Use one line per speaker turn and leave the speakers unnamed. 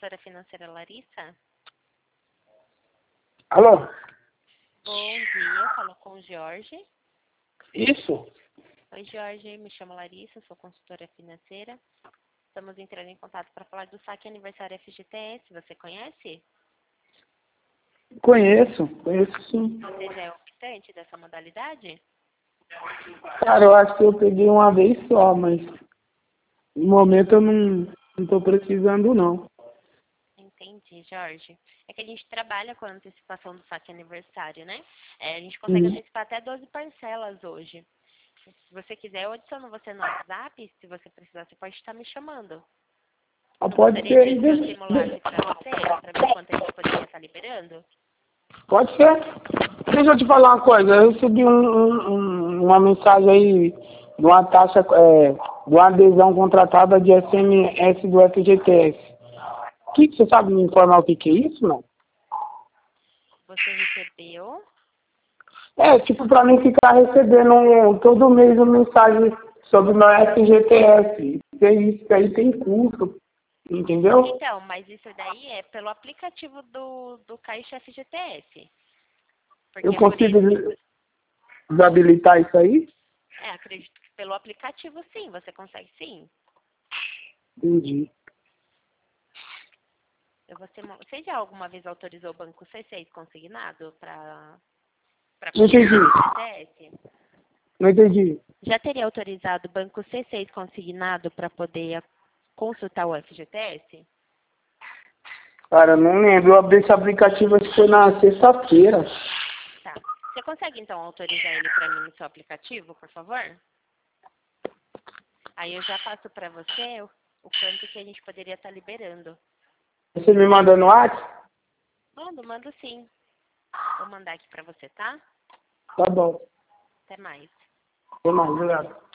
consultora financeira Larissa?
Alô?
Bom dia, falo com o Jorge.
Isso?
Oi, Jorge, me chamo Larissa, sou consultora financeira. Estamos entrando em contato para falar do saque aniversário FGTS, você conhece?
Conheço sim.
Você já é optante dessa modalidade?
Cara, eu acho que eu peguei uma vez só, mas no momento eu não tô precisando não.
Entendi, Jorge. É que a gente trabalha com a antecipação do saque aniversário, né? A gente consegue antecipar até 12 parcelas hoje. Se você quiser, eu adiciono você no WhatsApp. Se você precisar, você pode estar me chamando. Não
Pode
gostaria
ser.
de que eu simulasse para você, para ver quanto a gente poderia estar liberando?
Pode ser. Deixa eu te falar uma coisa. Eu recebi uma mensagem aí de uma taxa, de uma adesão contratada de SMS do FGTS. Você sabe me informar o que é isso, não?
Você recebeu?
Tipo, pra mim ficar recebendo todo mês uma mensagem sobre o meu FGTS. Isso aí tem custo, entendeu?
Então, mas isso daí é pelo aplicativo do Caixa FGTS.
Eu
Porque por
consigo
isso,
desabilitar isso aí?
acredito que pelo aplicativo sim, você consegue sim.
Entendi.
Você já alguma vez autorizou o banco C6 consignado para
Não
poder
entendi.
FGTS?
Não entendi.
Já teria autorizado o banco C6 consignado para poder consultar o FGTS?
Cara, não lembro. Eu abri esse aplicativo, acho que foi na sexta-feira.
Tá. Você consegue então autorizar ele para mim no seu aplicativo, por favor? Aí eu já passo para você o quanto que a gente poderia estar liberando.
Você me manda no WhatsApp?
Mando sim. Vou mandar aqui para você, tá?
Tá bom.
Até mais.
Até mais, obrigado.